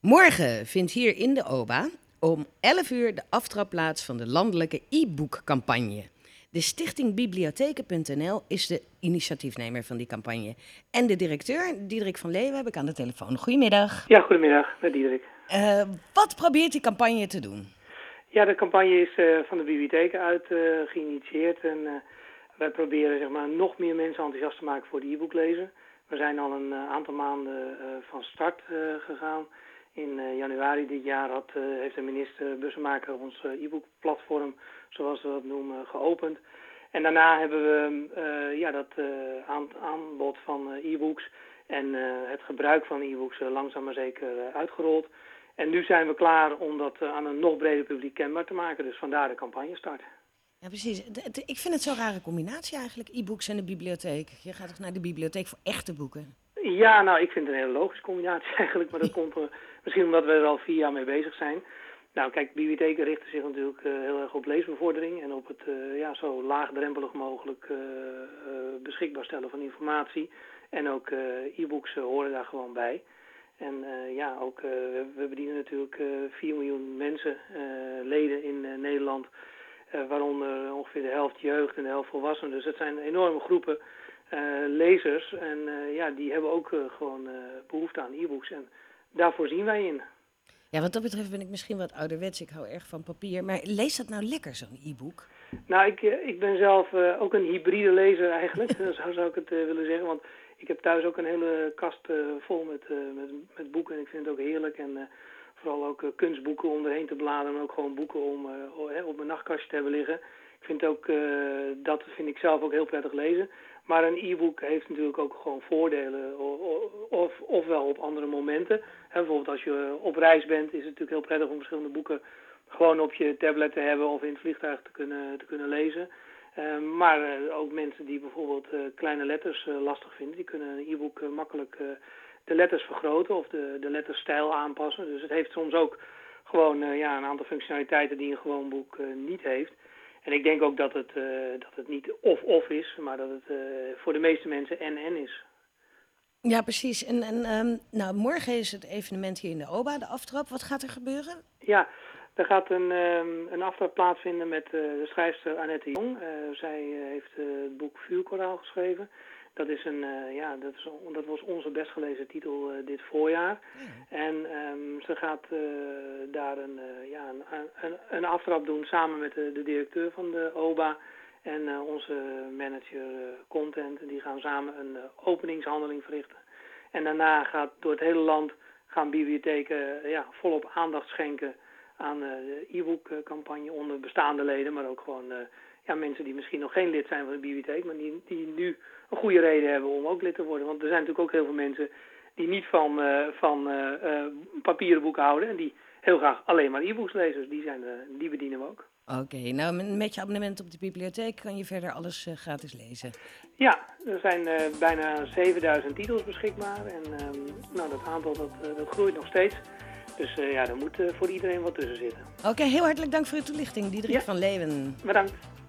Morgen vindt hier in de OBA om 11 uur de aftrap plaats van de landelijke e-boekcampagne. De stichting Bibliotheken.nl is de initiatiefnemer van die campagne. En de directeur, Diederik van Leeuwen, heb ik aan de telefoon. Goedemiddag. Ja, goedemiddag, met Diederik. Wat probeert die campagne te doen? Ja, de campagne is van de bibliotheken uit geïnitieerd en wij proberen zeg maar, nog meer mensen enthousiast te maken voor de e-booklezer. We zijn al een aantal maanden van start gegaan. In januari dit jaar heeft de minister Bussemaker ons e-bookplatform, zoals we dat noemen, geopend. En daarna hebben we dat aanbod van e-books en het gebruik van e-books langzaam maar zeker uitgerold. En nu zijn we klaar om dat aan een nog breder publiek kenbaar te maken. Dus vandaar de campagne start. Ja, precies. Ik vind het zo'n rare combinatie eigenlijk, e-books en de bibliotheek. Je gaat toch naar de bibliotheek voor echte boeken? Ja, nou, ik vind het een hele logische combinatie eigenlijk. Maar dat komt misschien omdat we er al 4 jaar mee bezig zijn. Nou, kijk, bibliotheken richten zich natuurlijk heel erg op leesbevordering. En op het zo laagdrempelig mogelijk beschikbaar stellen van informatie. En ook e-books horen daar gewoon bij. En we bedienen natuurlijk 4 miljoen mensen, leden in Nederland, waaronder ongeveer de helft jeugd en de helft volwassenen. Dus het zijn enorme groepen lezers en die hebben ook gewoon behoefte aan e-books en daarvoor zien wij in. Ja, wat dat betreft ben ik misschien wat ouderwets. Ik hou erg van papier. Maar leest dat nou lekker, zo'n e-book? Nou, ik ben zelf ook een hybride lezer eigenlijk, zo zou ik het willen zeggen, want ik heb thuis ook een hele kast vol met boeken en ik vind het ook heerlijk. En vooral ook kunstboeken om erheen te bladeren en ook gewoon boeken om op mijn nachtkastje te hebben liggen. Ik vind ook, dat vind ik zelf ook heel prettig lezen. Maar een e-book heeft natuurlijk ook gewoon voordelen, ofwel op andere momenten. Bijvoorbeeld als je op reis bent is het natuurlijk heel prettig om verschillende boeken gewoon op je tablet te hebben of in het vliegtuig te kunnen lezen. Maar ook mensen die bijvoorbeeld kleine letters lastig vinden, die kunnen een e-book makkelijk de letters vergroten of de letterstijl aanpassen. Dus het heeft soms ook gewoon een aantal functionaliteiten die een gewoon boek niet heeft. En ik denk ook dat het niet of is, maar dat het voor de meeste mensen en is. Ja, precies. En morgen is het evenement hier in de OBA, de aftrap. Wat gaat er gebeuren? Ja, er gaat een aftrap plaatsvinden met de schrijfster Annette Jong. Zij heeft het boek Vuurkoraal geschreven. Dat was onze best gelezen titel dit voorjaar. Ja. En ze gaat daar een aftrap doen samen met de directeur van de OBA en onze manager content. Die gaan samen een openingshandeling verrichten. En daarna gaat door het hele land gaan bibliotheken volop aandacht schenken aan de e-book-campagne onder bestaande leden, maar ook gewoon mensen die misschien nog geen lid zijn van de bibliotheek, maar die nu een goede reden hebben om ook lid te worden. Want er zijn natuurlijk ook heel veel mensen die niet van papieren boeken houden en die heel graag alleen maar e-books lezen. Dus die bedienen we ook. Oké, nou met je abonnement op de bibliotheek kan je verder alles gratis lezen. Ja, er zijn bijna 7000 titels beschikbaar en dat aantal dat groeit nog steeds. Dus er moet voor iedereen wat tussen zitten. Oké, heel hartelijk dank voor uw toelichting, Diederik van Leeuwen. Bedankt.